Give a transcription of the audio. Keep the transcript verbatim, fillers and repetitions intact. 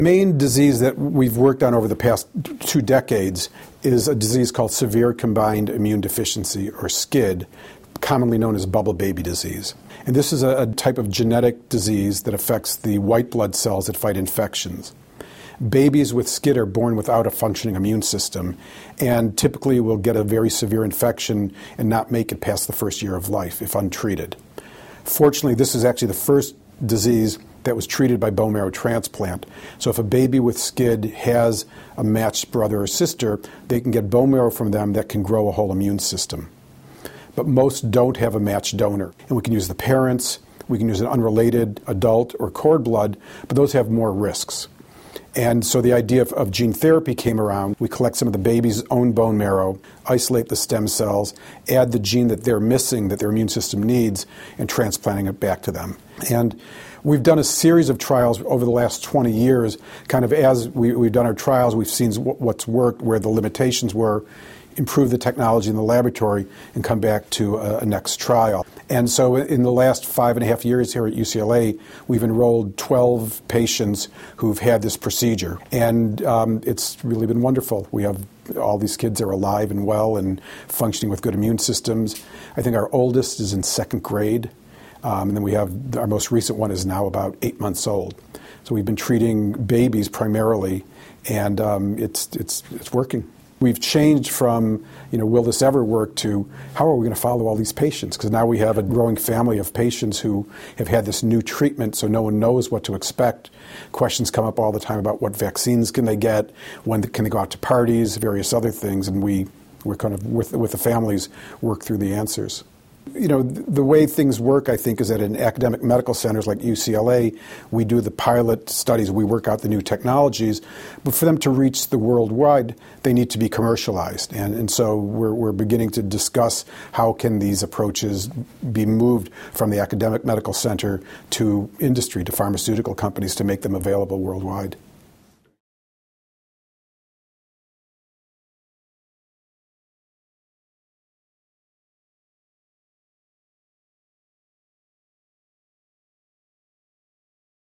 The main disease that we've worked on over the past two decades is a disease called severe combined immune deficiency, or SCID, commonly known as bubble baby disease. And this is a, a type of genetic disease that affects the white blood cells that fight infections. Babies with SCID are born without a functioning immune system and typically will get a very severe infection and not make it past the first year of life if untreated. Fortunately, this is actually the first disease that was treated by bone marrow transplant. So if a baby with SCID has a matched brother or sister, they can get bone marrow from them that can grow a whole immune system. But most don't have a matched donor. And we can use the parents, we can use an unrelated adult or cord blood, but those have more risks. And so the idea of, of gene therapy came around. We collect some of the baby's own bone marrow, isolate the stem cells, add the gene that they're missing, that their immune system needs, and transplanting it back to them. And we've done a series of trials over the last twenty years. Kind of as we, we've done our trials, we've seen what's worked, where the limitations were, improve the technology in the laboratory, and come back to a, a next trial. And so in the last five and a half years here at U C L A, we've enrolled twelve patients who've had this procedure. And um, it's really been wonderful. We have all these kids are alive and well and functioning with good immune systems. I think our oldest is in second grade. Um, and then we have our most recent one is now about eight months old. So we've been treating babies primarily, and um, it's it's it's working. We've changed from, you know, will this ever work, to how are we going to follow all these patients? Because now we have a growing family of patients who have had this new treatment, so no one knows what to expect. Questions come up all the time about what vaccines can they get, when can they go out to parties, various other things, and we, we're kind of, with, with the families, work through the answers. You know, the way things work, I think, is that in academic medical centers like U C L A, we do the pilot studies, we work out the new technologies, but for them to reach the worldwide, they need to be commercialized. And, and so we're, we're beginning to discuss how can these approaches be moved from the academic medical center to industry, to pharmaceutical companies, to make them available worldwide.